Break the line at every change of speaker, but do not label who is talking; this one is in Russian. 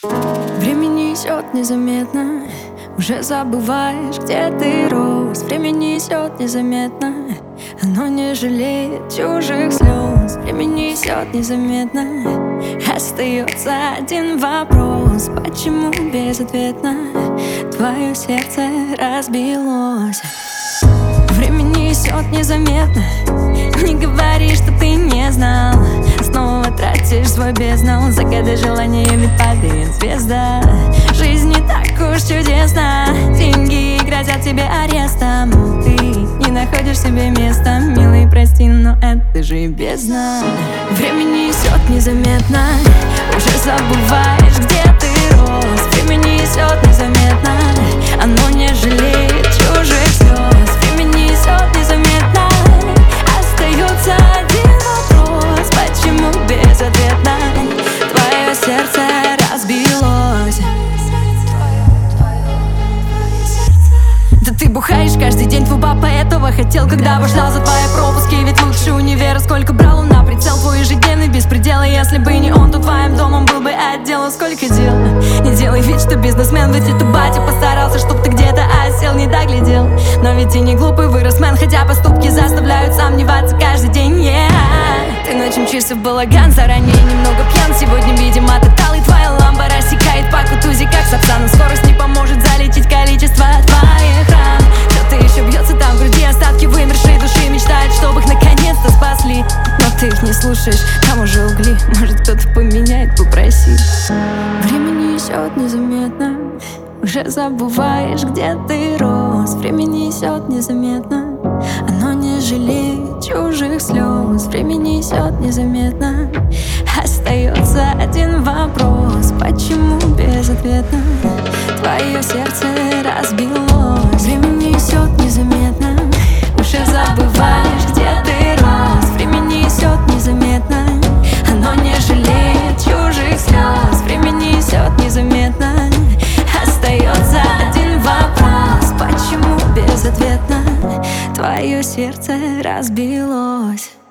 Время несет незаметно, уже забываешь, где ты рос. Время несет незаметно, оно не жалеет чужих слез. Время несет незаметно, остается один вопрос: почему безответно твое сердце разбилось? Время несет незаметно, не говори, что ты не знал. Снова тратишь свой бездну, загадывай желаниями падает звезда. Жизнь не так уж чудесна, деньги грозят тебе арестом. Ты не находишь себе места, милый, прости, но это же бездна. Время несет незаметно, уже забываешь, где ты рос. Время несет незаметно, оно не жалеет чужих слез. Время несет незаметно, остается один вопрос: почему безответно твое сердце разбилось? Да ты бухаешь каждый день, твой папа этого хотел, когда ждал за твои пропуски. Ведь лучше универа, сколько брал он на прицел твой ежедневный беспредел. И если бы не он, то твоим домом был бы отдел. Сколько дел, не делай вид, что бизнесмен, ведь это батя постарался, чтоб ты где-то осел, не доглядел. Но ведь и не глупый вырос мэн, хотя поступки заставляют сомневаться каждый день, Ты ночью мчишься в балаган, заранее немного пьян. Сегодня, видимо, тотал, и твоя ламба рассекает по кутузе, как сапсан. Скорость не поможет залечить количество твоих ран. Что-то еще бьется там в груди, остатки вымершей души мечтают, чтобы их наконец-то спасли. Но ты их не слушаешь, там уже угли, может кто-то поменяет, попроси. Время несет незаметно, уже забываешь, где ты рос. Время несет незаметно, оно не жалеет чужих слез. Время несет незаметно, остается один вопрос: почему безответно твое сердце разбилось? Время несет незаметно, уже забываешь, где ты рос. Время несет незаметно, оно не жалеет чужих слез. Время несет незаметно, остается один вопрос: почему безответно твое сердце разбилось?